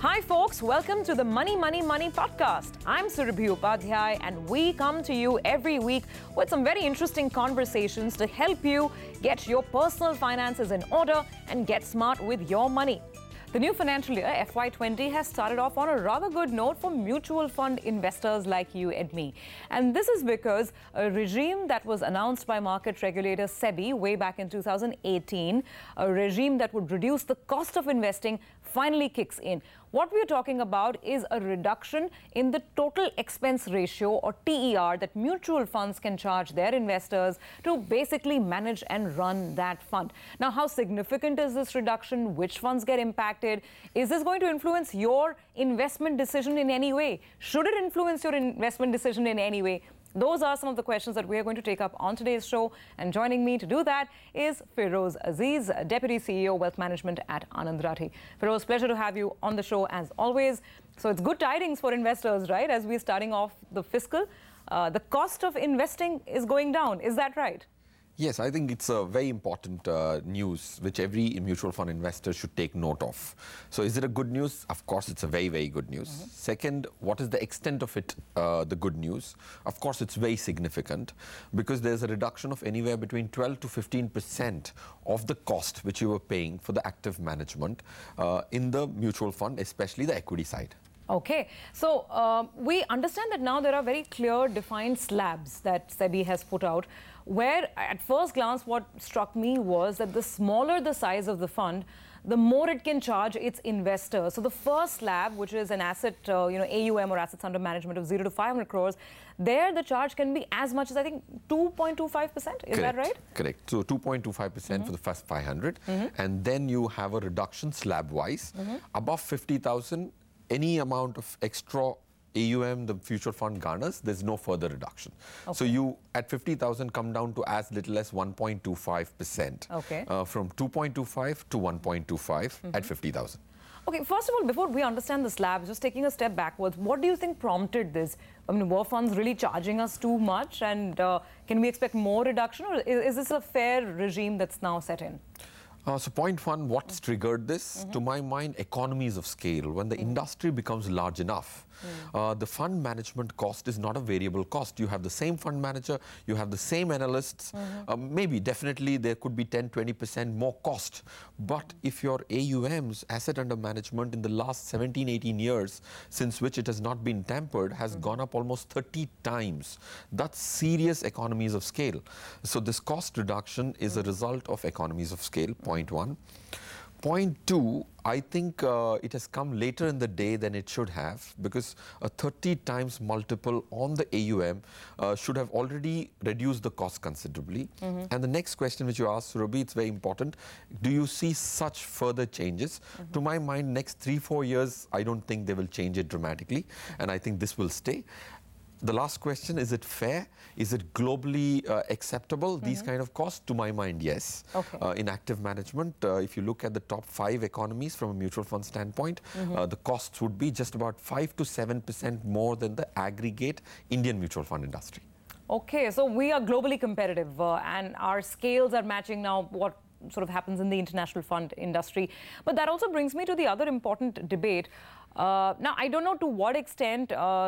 Hi folks, welcome to the Money Money Money podcast. I'm Surabhi Upadhyay and we come to you every week with some very interesting conversations to help you get your personal finances in order and get smart with your money. The new financial year, FY20, has started off on a rather good note for mutual fund investors like you and me. And this is because a regime that was announced by market regulator SEBI way back in 2018, a regime that would reduce the cost of investing, finally kicks in. What we're talking about is a reduction in the total expense ratio, or TER, that mutual funds can charge their investors to basically manage and run that fund. Now, how significant is this reduction? Which funds get impacted? Is this going to influence your investment decision in any way? Should it influence your investment decision in any way? Those are some of the questions that we are going to take up on today's show. And joining me to do that is Feroze Aziz, Deputy CEO, Wealth Management at Anand Rathi. Feroze, pleasure to have you on the show as always. So it's good tidings for investors, right? As we're starting off the fiscal, the cost of investing is going down. Is that right? Yes, I think it's a very important news which every mutual fund investor should take note of. So is it a good news? Of course, it's a very, very good news. Second, what is the extent of it, the good news? Of course, it's very significant because there's a reduction of anywhere between 12 to 15% of the cost which you were paying for the active management in the mutual fund, especially the equity side. Okay, so we understand that now there are very clear defined slabs that SEBI has put out, where at first glance what struck me was that the smaller the size of the fund, the more it can charge its investors. So the first slab, which is an asset, AUM or assets under management of 0 to 500 crores, there the charge can be as much as, I think, 2.25%. Is that right? Correct. So 2.25% for the first 500. And then you have a reduction slab-wise. Above 50,000, any amount of extra AUM the mutual fund garners, there's no further reduction. Okay. So you, at 50,000, come down to as little as 1.25%. Okay. From 2.25 to 1.25 at 50,000. Okay, first of all, before we understand the slabs, just taking a step backwards, what do you think prompted this? I mean, were funds really charging us too much? And can we expect more reduction? Or is this a fair regime that's now set in? So point one, what's triggered this? To my mind, economies of scale. When the industry becomes large enough, the fund management cost is not a variable cost. You have the same fund manager, you have the same analysts. Maybe, definitely, there could be 10, 20% more cost. But if your AUM's, asset under management, in the last 17, 18 years, since which it has not been tampered, has gone up almost 30 times. That's serious economies of scale. So this cost reduction is a result of economies of scale. Point one. Point two, I think it has come later in the day than it should have, because a 30 times multiple on the AUM should have already reduced the cost considerably. And the next question which you asked, Surabhi, it's very important. Do you see such further changes? To my mind, next 3-4 years, I don't think they will change it dramatically. And I think this will stay. The last question, is it fair? Is it globally acceptable, these kind of costs? To my mind, yes. Okay. In active management, if you look at the top 5 economies from a mutual fund standpoint, the costs would be just about 5 to 7% more than the aggregate Indian mutual fund industry. Okay, so we are globally competitive and our scales are matching now what sort of happens in the international fund industry. But that also brings me to the other important debate. Now, I don't know to what extent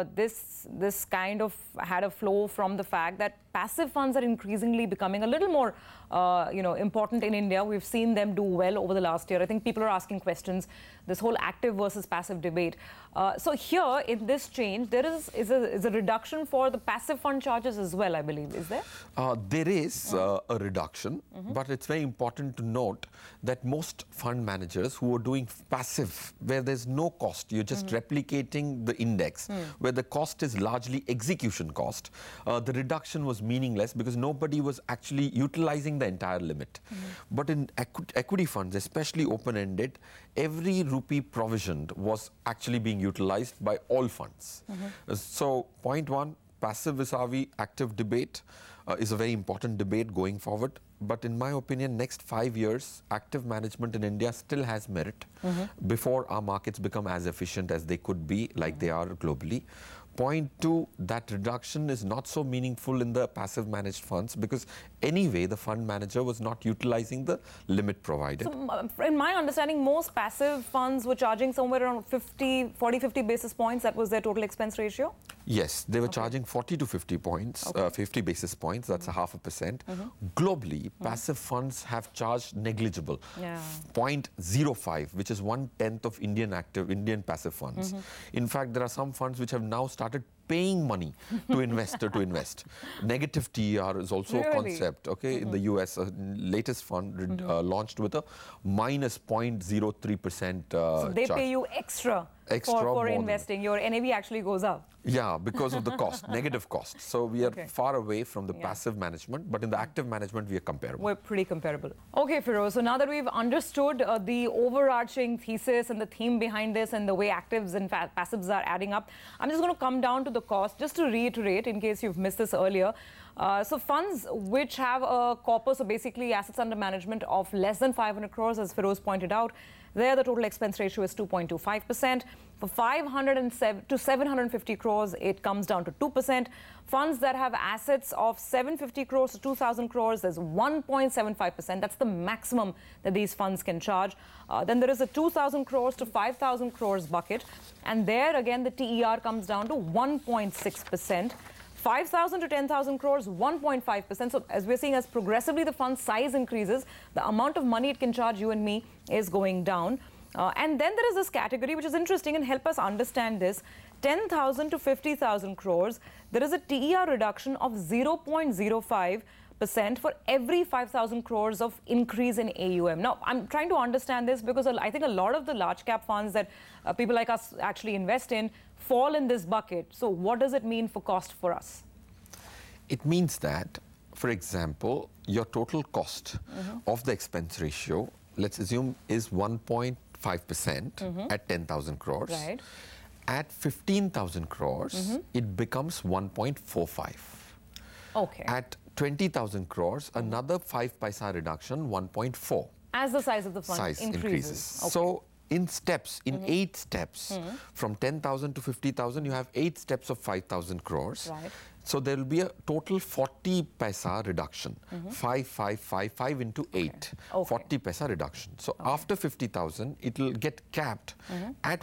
this kind of had a flow from the fact that passive funds are increasingly becoming a little more, important in India. We've seen them do well over the last year. I think people are asking questions, this whole active versus passive debate. So here, in this change, there is a reduction for the passive fund charges as well, I believe. Is there? There is a reduction, but it's very important to note that most fund managers who are doing passive, where there's no cost, you're just replicating the index, where the cost is largely execution cost, the reduction was meaningless because nobody was actually utilizing the entire limit. But in equity funds, especially open-ended, every rupee provisioned was actually being utilized by all funds. So point one, passive vis-a-vis active debate is a very important debate going forward. But in my opinion, next 5 years, active management in India still has merit before our markets become as efficient as they could be, like they are globally. Point two, that reduction is not so meaningful in the passive managed funds because anyway, the fund manager was not utilizing the limit provided. So, in my understanding, most passive funds were charging somewhere around 50 basis points. That was their total expense ratio? Yes, they were charging 40 to 50 points, 50 basis points, that's a 0.5%. Globally, passive funds have charged negligible, 0.05, which is 1/10 of Indian passive funds. In fact, there are some funds which have now started paying money to investor to invest. Negative TER is also a concept, okay? In the US, latest fund launched with a minus 0.03% So they charge. pay you extra for investing. Your NAV actually goes up. Yeah, because of the cost, negative cost. So we are far away from the passive management, but in the active management, we are comparable. We're pretty comparable. Okay, Feroz, so now that we've understood the overarching thesis and the theme behind this and the way actives and passives are adding up, I'm just going to come down to the cost, just to reiterate in case you've missed this earlier. So funds which have a corpus, so basically assets under management of less than 500 crores, as Feroz pointed out, there the total expense ratio is 2.25%. For 507 to 750 crores, it comes down to 2%. Funds that have assets of 750 crores to 2,000 crores, there's 1.75%. That's the maximum that these funds can charge. Then there is a 2,000 crores to 5,000 crores bucket. And there again, the TER comes down to 1.6%. 5,000 to 10,000 crores, 1.5%. So as we're seeing, as progressively the fund size increases, the amount of money it can charge you and me is going down. And then there is this category, which is interesting and help us understand this. 10,000 to 50,000 crores, there is a TER reduction of 0.05% for every 5,000 crores of increase in AUM. Now, I'm trying to understand this because I think a lot of the large cap funds that people like us actually invest in fall in this bucket. So what does it mean for cost for us? It means that, for example, your total cost of the expense ratio, let's assume, is 1.5% at 10,000 crores. Right. At 15,000 crores, it becomes 1.45. Okay. At 20,000 crores, another 5 paisa reduction, 1.4. As the size of the fund Size increases. Okay. So in steps, in 8 steps, from 10,000 to 50,000, you have 8 steps of 5,000 crores. Right. So there will be a total 40 paisa reduction. 5 into 8. Okay. 40 paisa reduction. So after 50,000, it will get capped at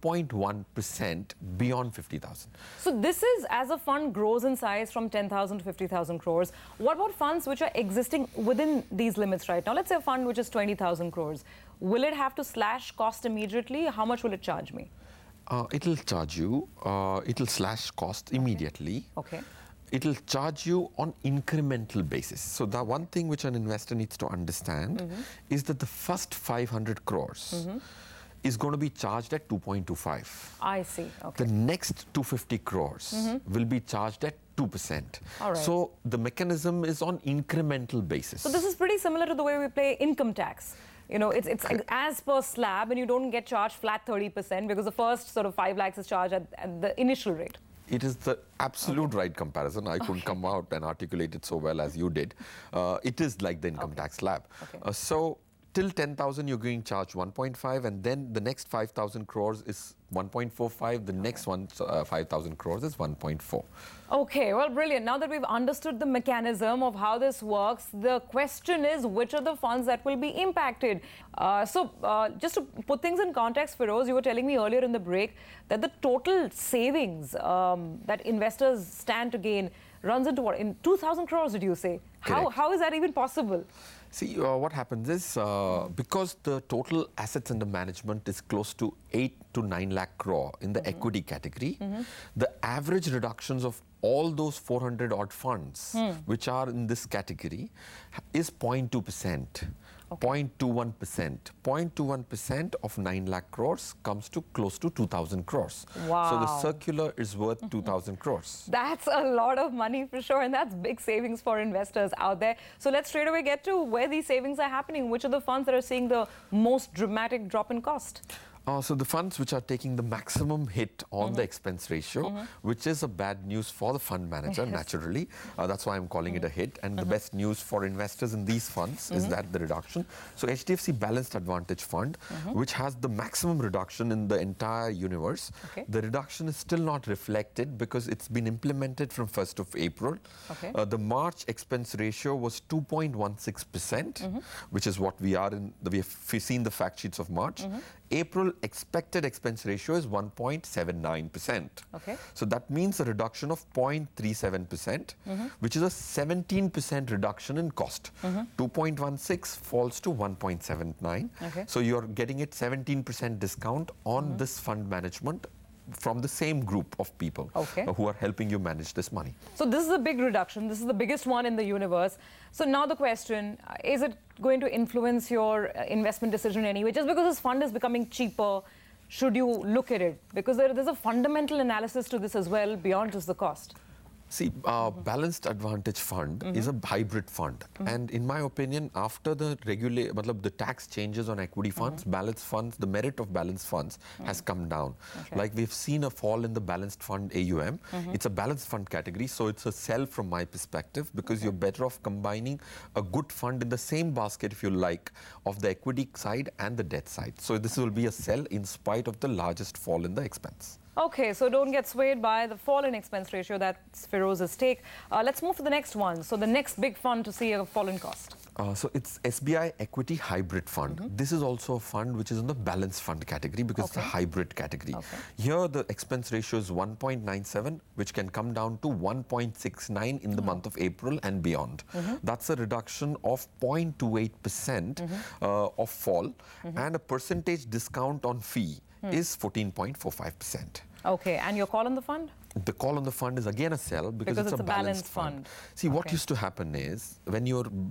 1.1% beyond 50,000. So this is as a fund grows in size from 10,000 to 50,000 crores. What about funds which are existing within these limits right now? Let's say a fund which is 20,000 crores. Will it have to slash cost immediately? How much will it charge me? It'll charge you, it'll slash cost immediately. Okay. It'll charge you on incremental basis. So the one thing which an investor needs to understand is that the first 500 crores is going to be charged at 2.25. I see. Okay. The next 250 crores will be charged at 2%. All right. So the mechanism is on incremental basis. So this is pretty similar to the way we pay income tax. You know, it's as per slab, and you don't get charged flat 30% because the first sort of 5 lakhs is charged at the initial rate. It is the absolute right comparison. I couldn't come out and articulate it so well as you did. It is like the income tax slab. Okay. So till 10,000, you're going to charge 1.5, and then the next 5,000 crores is 1.45. The next one, 5,000 crores is 1.4. Okay, well, brilliant. Now that we've understood the mechanism of how this works, the question is which are the funds that will be impacted? Just to put things in context, Feroz, you were telling me earlier in the break that the total savings that investors stand to gain runs into what? In 2,000 crores, did you say? How is that even possible? See, what happens is, because the total assets under management is close to 8 to 9 lakh crore in the equity category, the average reductions of all those 400 odd funds which are in this category is 0.2%. 0.21%. 0.21% of 9 lakh crores comes to close to 2,000 crores. Wow. So the circular is worth 2,000 crores. That's a lot of money for sure, and that's big savings for investors out there. So let's straight away get to where these savings are happening. Which are the funds that are seeing the most dramatic drop in cost? So the funds which are taking the maximum hit on the expense ratio, which is a bad news for the fund manager, naturally. That's why I'm calling it a hit. And the best news for investors in these funds is that the reduction. So HDFC Balanced Advantage Fund, which has the maximum reduction in the entire universe, the reduction is still not reflected because it's been implemented from 1st of April. The March expense ratio was 2.16%, which is what we are in. We've seen the fact sheets of March. April expected expense ratio is 1.79%. So that means a reduction of 0.37%, which is a 17% reduction in cost. 2.16 falls to 1.79. So you're getting it 17% discount on this fund management from the same group of people who are helping you manage this money. So this is a big reduction. This is the biggest one in the universe. So now the question, is it going to influence your investment decision anyway? Just because this fund is becoming cheaper, should you look at it? Because there's a fundamental analysis to this as well beyond just the cost. See, Balanced Advantage Fund is a hybrid fund. And in my opinion, after the the tax changes on equity funds, balanced funds, the merit of balanced funds has come down. Like we've seen a fall in the balanced fund AUM. It's a balanced fund category, so it's a sell from my perspective because you're better off combining a good fund in the same basket, if you like, of the equity side and the debt side. So this will be a sell in spite of the largest fall in the expense. Okay, so don't get swayed by the fall in expense ratio. That's Firoz's take. Let's move to the next one. So the next big fund to see a fall in cost. So it's SBI Equity Hybrid Fund. This is also a fund which is in the balanced fund category because it's a hybrid category. Here the expense ratio is 1.97, which can come down to 1.69 in the month of April and beyond. That's a reduction of 0.28% of fall, and a percentage discount on fee is 14.45%. Okay, and your call on the fund? The call on the fund is again a sell because it's a balanced fund. See, what used to happen is when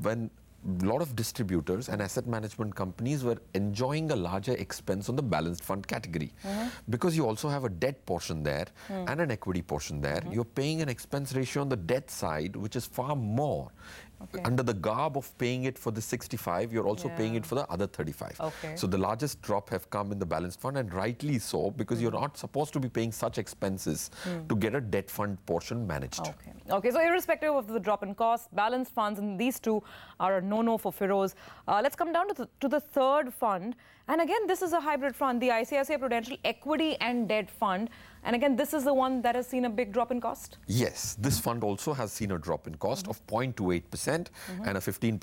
a lot of distributors and asset management companies were enjoying a larger expense on the balanced fund category. Because you also have a debt portion there and an equity portion there, you're paying an expense ratio on the debt side, which is far more. Under the garb of paying it for the 65, you're also paying it for the other 35. So the largest drop have come in the balanced fund, and rightly so, because you're not supposed to be paying such expenses to get a debt fund portion managed. Okay, so irrespective of the drop in cost, balanced funds, and these two are a no-no for Firoz. Let's come down to the third fund. And again, this is a hybrid fund, the ICICI Prudential Equity and Debt Fund. And again, this is the one that has seen a big drop in cost? Yes, this fund also has seen a drop in cost of 0.28% and a 15%,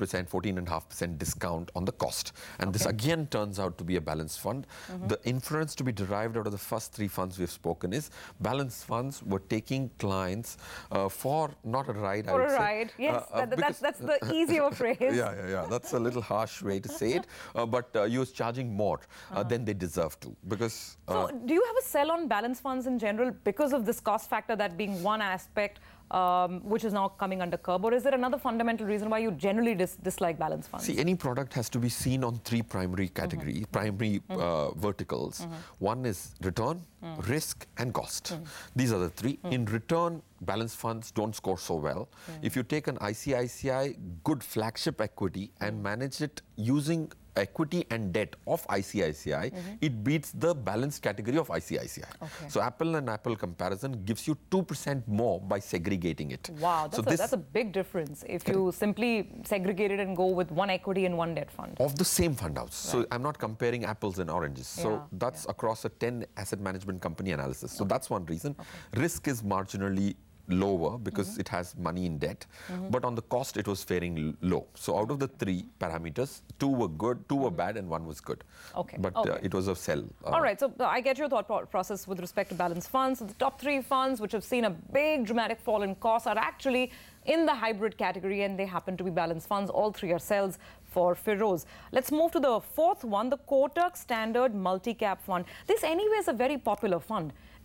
14.5% discount on the cost. And this again turns out to be a balanced fund. The inference to be derived out of the first three funds we've spoken is balanced funds were taking clients for not a ride, I would say. For a ride, yes, that's the easier phrase. Yeah, that's a little harsh way to say it. But you was charging more than they deserve to. Because so do you have a sell on balanced funds in general because of this cost factor, that being one aspect which is now coming under curb, or is there another fundamental reason why you generally dislike balanced funds? See, any product has to be seen on three primary categories, primary verticals. One is return, risk and cost. These are the three. In return, balanced funds don't score so well. If you take an ICICI good flagship equity and manage it using equity and debt of ICICI, it beats the balanced category of ICICI. So apple and apple comparison gives you 2% more by segregating it. Wow, that's a big difference if you simply segregate it and go with one equity and one debt fund. Of the same fund house. So I'm not comparing apples and oranges. So that's across a 10 asset management company analysis. So that's one reason. Risk is marginally lower because it has money in debt, but on the cost it was faring low. So out of the three parameters, two were good, two were bad, and one was good. But it was a sell. All right, so I get your thought process with respect to balanced funds. So the top three funds which have seen a big dramatic fall in costs are actually in the hybrid category, and they happen to be balanced funds. All three are sells for Firoz. Let's move to the fourth one, the Kotak Standard Multi-Cap Fund. This anyway is a very popular fund.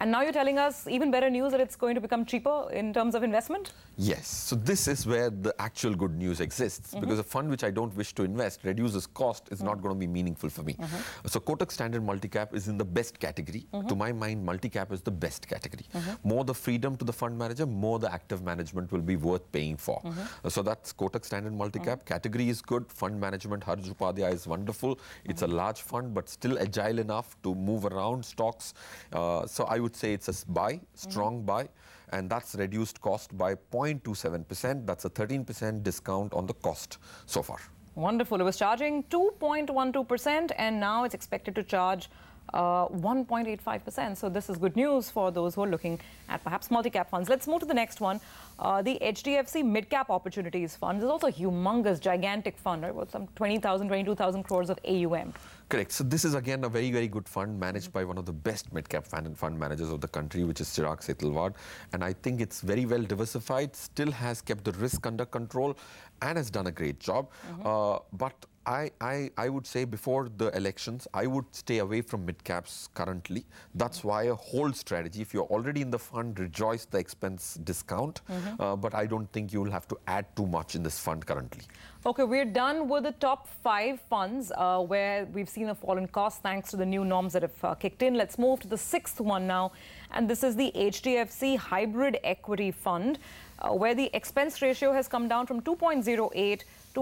And now you're telling us even better news that it's going to become cheaper in terms of investment? Yes. So this is where the actual good news exists, because a fund which I don't wish to invest reduces cost is not going to be meaningful for me. So Kotak Standard Multicap is in the best category. To my mind, multicap is the best category. More the freedom to the fund manager, more the active management will be worth paying for. So that's Kotak Standard Multicap. Category is good. Fund management, Harj Upadhyay is wonderful. It's a large fund, but still agile enough to move around stocks. So I would say it's a buy, strong buy. And that's reduced cost by 0.27%. That's a 13% discount on the cost so far. Wonderful. It was charging 2.12%, and now it's expected to charge 1.85%. So this is good news for those who are looking at perhaps multi-cap funds. Let's move to the next one. The HDFC Mid-Cap Opportunities Fund is also a humongous, gigantic fund, right? With some 20,000, 22,000 crores of AUM. Correct. So this is again a very, very good fund managed by one of the best mid-cap fund managers of the country, which is Chirag Setalvad. And I think it's very well diversified, still has kept the risk under control and has done a great job. But I would say before the elections, I would stay away from mid-caps currently. That's why a hold strategy. If you're already in the fund, rejoice the expense discount. But I don't think you will have to add too much in this fund currently. Okay, we're done with the top 5 funds where we've seen a fall in cost thanks to the new norms that have kicked in. Let's move to the 6th one now. And this is the HDFC Hybrid Equity Fund, where the expense ratio has come down from 2.08 to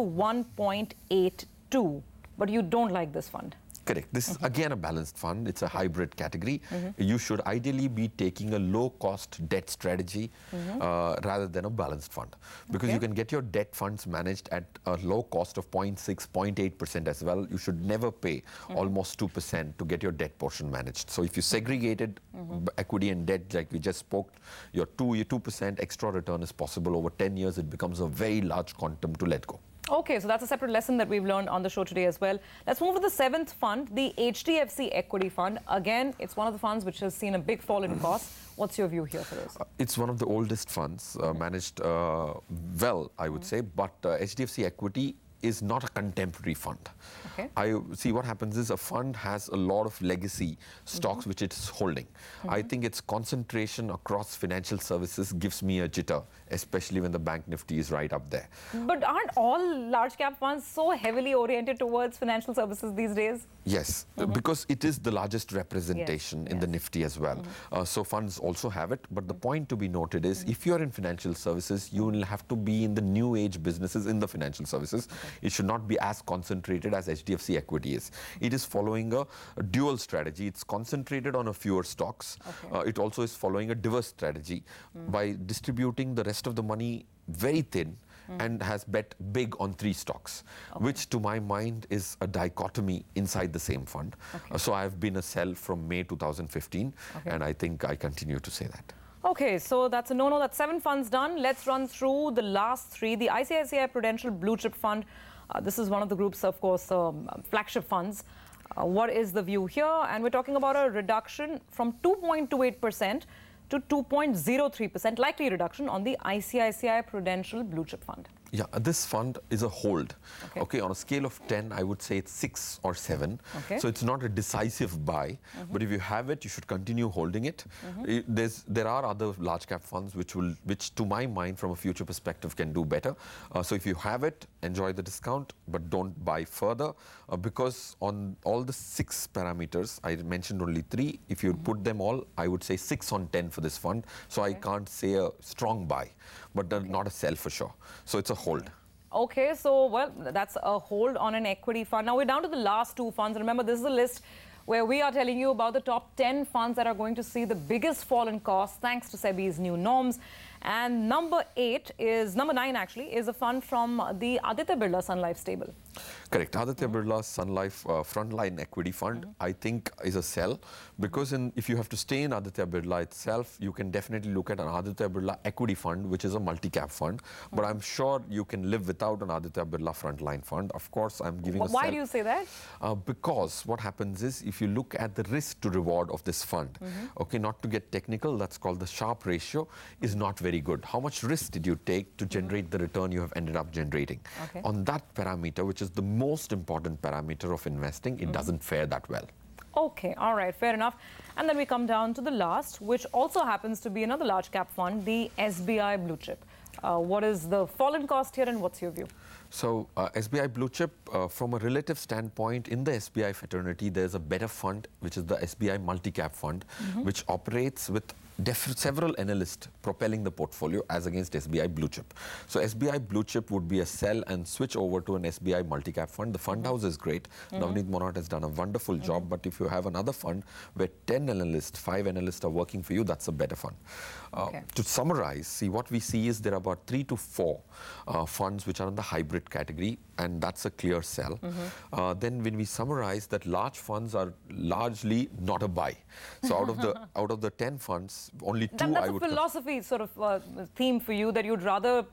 1.82. But you don't like this fund. Correct. This is again a balanced fund. It's a hybrid category. You should ideally be taking a low-cost debt strategy rather than a balanced fund, because you can get your debt funds managed at a low cost of 0.6, 0.8% as well. You should never pay almost 2% to get your debt portion managed. So if you segregated equity and debt, like we just spoke, your 2% extra return is possible over 10 years. It becomes a very large quantum to let go. Okay, so that's a separate lesson that we've learned on the show today as well. Let's move to the 7th fund, the HDFC Equity Fund. Again, it's one of the funds which has seen a big fall in cost. What's your view here for this? It's one of the oldest funds, managed well, I would say, but HDFC Equity is not a contemporary fund. Okay. I see what happens is a fund has a lot of legacy stocks which it's holding. I think its concentration across financial services gives me a jitter, especially when the Bank Nifty is right up there. But aren't all large cap funds so heavily oriented towards financial services these days? Yes, because it is the largest representation in the Nifty as well. So funds also have it. But the point to be noted is if you're in financial services, you will have to be in the new age businesses in the financial services. It should not be as concentrated as HDFC Equity is. It is following a dual strategy. It's concentrated on a fewer stocks. It also is following a diverse strategy by distributing the rest of the money very thin and has bet big on 3 stocks, which to my mind is a dichotomy inside the same fund. So I've been a sell from May 2015 and I think I continue to say that. Okay, so that's a no-no. That's 7 funds done. Let's run through the last 3. The ICICI Prudential Blue Chip Fund. This is one of the group's, of course, flagship funds. What is the view here? And we're talking about a reduction from 2.28% to 2.03%, likely reduction on the ICICI Prudential Blue Chip Fund. Yeah, this fund is a hold. Okay, on a scale of 10, I would say it's 6 or 7. So it's not a decisive buy, but if you have it, you should continue holding it. There are other large cap funds which to my mind, from a future perspective, can do better. So if you have it, enjoy the discount, but don't buy further, because on all the 6 parameters, I mentioned only 3. If you put them all, I would say 6 on 10 for this fund. So I can't say a strong buy, but not a sell for sure. So it's a hold. Okay, so, well, that's a hold on an equity fund. Now we're down to the last 2 funds. Remember, this is a list where we are telling you about the top 10 funds that are going to see the biggest fall in cost thanks to SEBI's new norms. And number 9 actually, is a fund from the Aditya Birla Sun Life stable. Correct. Aditya Birla Sun Life Frontline Equity Fund, I think, is a sell, because if you have to stay in Aditya Birla itself, you can definitely look at an Aditya Birla Equity Fund, which is a multi-cap fund. But I'm sure you can live without an Aditya Birla Frontline Fund. Of course, I'm giving a sell. Why do you say that? Because what happens is, if you look at the risk to reward of this fund, okay, not to get technical, that's called the Sharpe ratio, is not very good. How much risk did you take to generate the return you have ended up generating? On that parameter, which is the most important parameter of investing, it doesn't fare that well. Okay, all right, fair enough. And then we come down to the last, which also happens to be another large cap fund, the SBI Blue Chip. What is the fall-in cost here and what's your view? So SBI Blue Chip, from a relative standpoint, in the SBI fraternity, there's a better fund, which is the SBI Multi-Cap Fund, which operates with several analysts propelling the portfolio as against SBI Blue Chip. So SBI Blue Chip would be a sell and switch over to an SBI Multi-Cap Fund. The fund house is great. Navneet Monat has done a wonderful job, but if you have another fund where 10 analysts, 5 analysts are working for you, that's a better fund. To summarize, see, what we see is there are about 3 to 4 funds which are in the hybrid category, and that's a clear sell. Then when we summarize that large funds are largely not a buy. So out of the 10 funds, only 2 that's a philosophy sort of theme for you, that you'd rather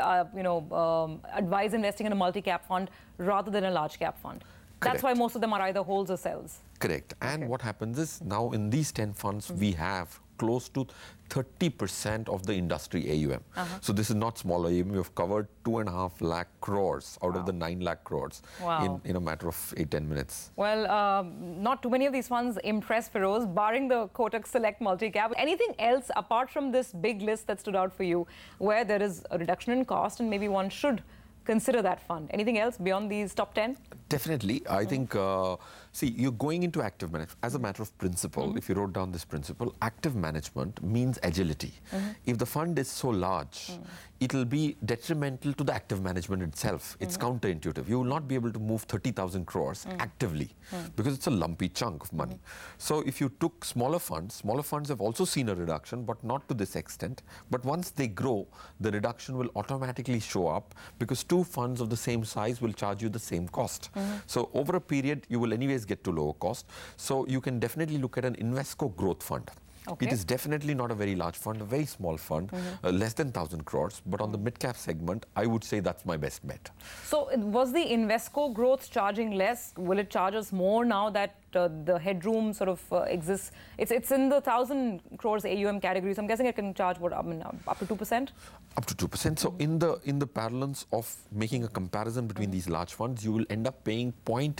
advise investing in a multi-cap fund rather than a large cap fund. That's why most of them are either holds or sells. Correct. And what happens is now in these 10 funds, we have close to 30% of the industry AUM. So this is not small AUM. We have covered 2.5 lakh crores out of the 9 lakh crores in a matter of 8-10 minutes. Well, not too many of these funds impress Feroze, barring the Kotak Select Multi-Cap. Anything else apart from this big list that stood out for you, where there is a reduction in cost and maybe one should consider that fund? Anything else beyond these top 10? Definitely. I think, see, you're going into active management. As a matter of principle, if you wrote down this principle, active management means agility. If the fund is so large, it'll be detrimental to the active management itself. It's counterintuitive. You will not be able to move 30,000 crores actively because it's a lumpy chunk of money. So if you took smaller funds have also seen a reduction, but not to this extent. But once they grow, the reduction will automatically show up because 2 funds of the same size will charge you the same cost. So over a period, you will anyways get to lower cost. So you can definitely look at an Invesco growth fund. It is definitely not a very large fund, a very small fund, less than 1,000 crores. But on the mid-cap segment, I would say that's my best bet. So was the Invesco growth charging less? Will it charge us more now that the headroom sort of exists? It's in the 1,000 crores AUM category. So I'm guessing it can charge, what, up to 2%? Up to 2%. So in the parlance of making a comparison between these large funds, you will end up paying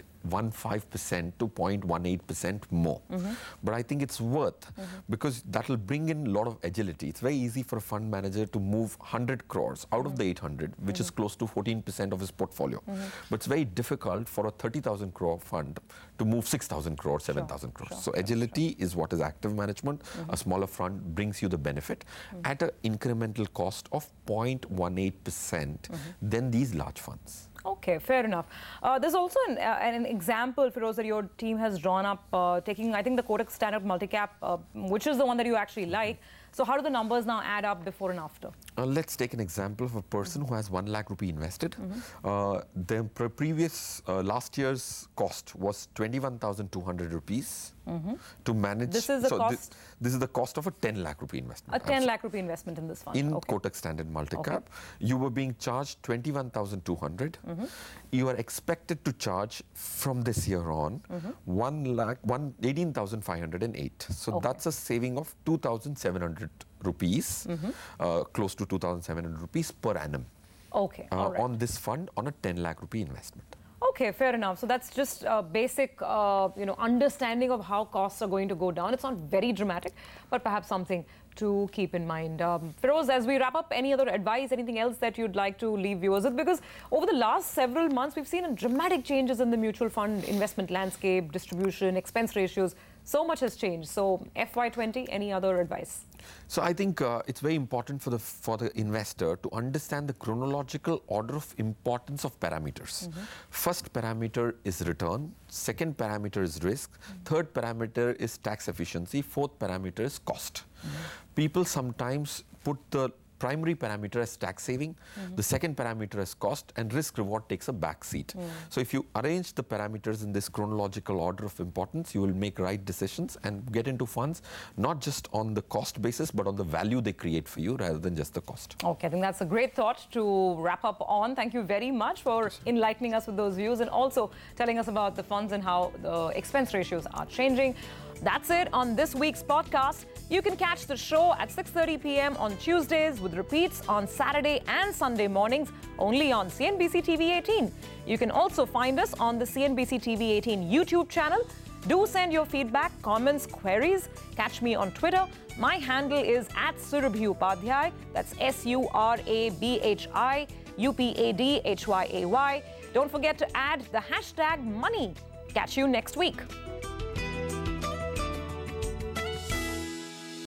0.15% to 0.18% more. But I think it's worth because that will bring in a lot of agility. It's very easy for a fund manager to move 100 crores out of the 800, which is close to 14% of his portfolio. But it's very difficult for a 30,000 crore fund to move 6,000 crores, 7,000 crores. So agility is what is active management. A smaller fund brings you the benefit at an incremental cost of 0.18% than these large funds. Okay, fair enough. There's also an example, Feroze, that your team has drawn up, taking, I think, the Kotak Standard Multi-Cap, which is the one that you actually like. So how do the numbers now add up before and after? Let's take an example of a person who has 1 lakh rupee invested. The previous, last year's cost was 21,200 rupees to manage. This is the cost? This is the cost of a 10 lakh rupee investment. A 10 lakh rupee investment in this fund? In Kotak Standard Multi-Cap. You were being charged 21,200. You are expected to charge from this year on 18,508. So that's a saving of 2,700 rupees, close to 2,700 rupees per annum. Okay, on this fund on a 10 lakh rupee investment. Okay, fair enough. So that's just a basic, understanding of how costs are going to go down. It's not very dramatic, but perhaps something to keep in mind. Feroze, as we wrap up, any other advice, anything else that you'd like to leave viewers with? Because over the last several months, we've seen dramatic changes in the mutual fund investment landscape, distribution, expense ratios. So much has changed. So FY20, any other advice? So I think it's very important for the investor to understand the chronological order of importance of parameters. First parameter is return. Second parameter is risk. Third parameter is tax efficiency. Fourth parameter is cost. People sometimes put the primary parameter as tax saving, the second parameter as cost, and risk reward takes a back seat. So if you arrange the parameters in this chronological order of importance, you will make right decisions and get into funds, not just on the cost basis, but on the value they create for you rather than just the cost. Okay, I think that's a great thought to wrap up on. Thank you very much for enlightening us with those views and also telling us about the funds and how the expense ratios are changing. That's it on this week's podcast. You can catch the show at 6:30 p.m. on Tuesdays with repeats on Saturday and Sunday mornings only on CNBC TV 18. You can also find us on the CNBC TV 18 YouTube channel. Do send your feedback, comments, queries. Catch me on Twitter. My handle is @Surabhi That's SurabhiUpadhyay. Don't forget to add the hashtag money. Catch you next week.